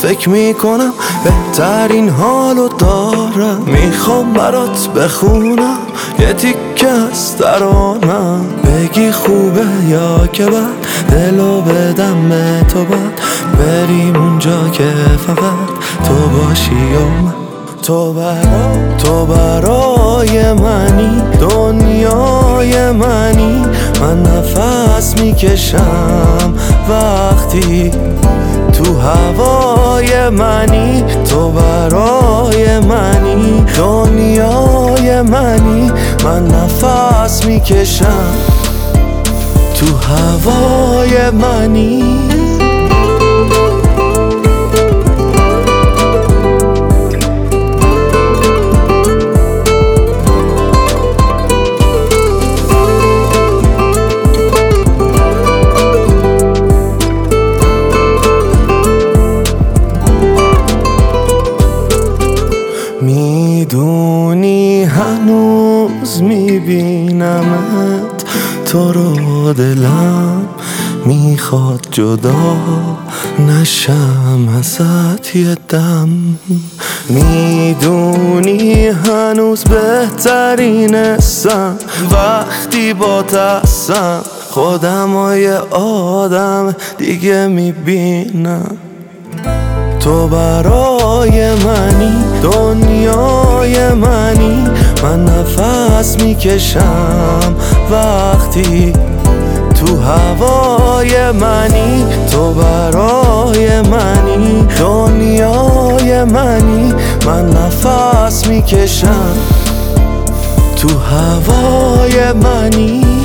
فکر میکنم بهترین حالو دارم. میخوام برات بخونم یه تیکه از ترانم، بگی خوبه یا که بد، دلو بدم به تو بد، بریم اونجا که فقط تو باشی و من. تو برای منی، دنیای منی، من نفس میکشم وقتی تو هوای منی. تو برای منی، دنیای منی، من نفس میکشم تو هوای منی. میدونی هنوز میبینمت تو رو، دلم میخواد جدا نشم ازت یه دم. میدونی هنوز بهترینستم وقتی با دستم خودم و یه آدم دیگه میبینم. تو برای منی، دنیای منی، من نفس میکشم وقتی تو هوای منی. تو برای منی، دنیای منی، من نفس میکشم تو هوای منی.